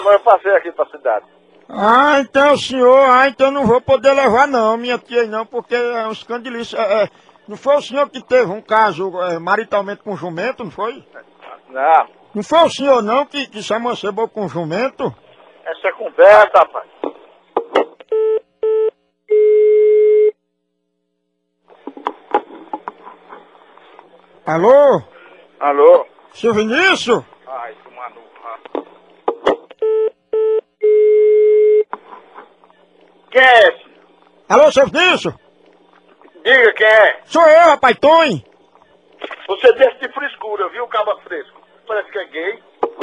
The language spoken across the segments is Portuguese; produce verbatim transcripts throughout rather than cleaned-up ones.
mas eu passei aqui pra cidade. Ah, então, senhor, ah, então eu não vou poder levar não, minha tia não, porque é um escandalice. É, é, não foi o senhor que teve um caso é, maritalmente com jumento, não foi? Não. Não foi o senhor não que, que se amancebou com jumento? Essa é conversa, rapaz. Alô? Alô? Seu Vinícius? Ai, que maluco. Quem é esse? Alô, seu Vinícius? Diga quem é. Sou eu, rapaz, Tony. Você desse de frescura, viu, caba fresco? Parece que é gay.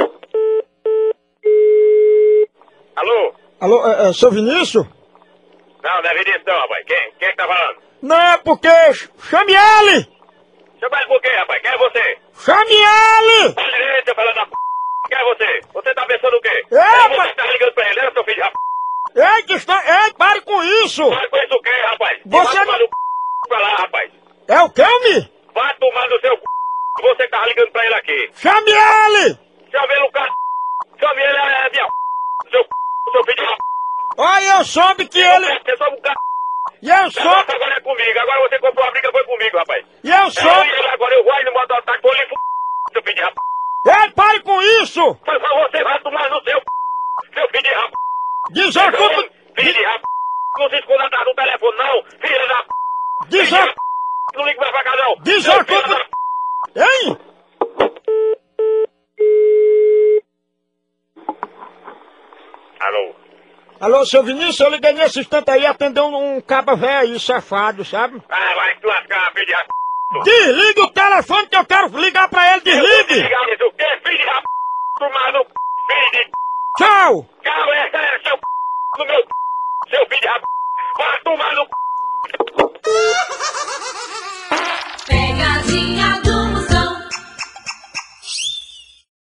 Alô? Alô, é, é, seu Vinícius? Não, não é Vinícius não, rapaz. Quem? Quem é que tá falando? Não, é porque... Chame ele! Chama ele por quê, rapaz? Quem é você? Chame ele! Tá direito, falando da p... Quem é você? Você tá pensando o quê? É, é mas- você que tá ligando pra ele, né, seu filho de rapaz? Ei, que está... Ei, pare com isso! Vai com isso o quê, rapaz? Você Vai não- tomar no c... pra lá, rapaz. É o que, me? Vai tomar no seu c... Você que tava ligando pra ele aqui. Chame ele! Chama ele o cara... Chama ele, é, minha p... Seu c... Seu filho de rapaz. Olha, eu soube que ele... Você só um cara... E eu Só soube... agora é comigo. Agora você comprou a briga, foi comigo, rapaz. E eu Eu soube... e ele agora, eu vou aí no mototáxi, vou lhe f... Seu filho de rapaz. Ei, pare com isso! Por favor, você vai tomar no seu c... Seu filho de rapaz. Desocupa... Filho de rapaz. Não se esconda atrás do telefone, não. Filho da p... Desocupa... Não liga mais pra cá, não. Desocupa- Seu filho da p... Hein? Alô? Alô, seu Vinícius, eu liguei nesse instante aí, atendeu um, um caba velho aí, safado, sabe? Ah, vai te lascar, filho de rapaz. Desliga o telefone que eu quero ligar pra ele, desligue! Liga isso, o quê? Filho de rapaz. Tomado, filho de... Tchau! Calma, essa é seu c... no meu c... Seu filho de rapaz. Vai tomar no c...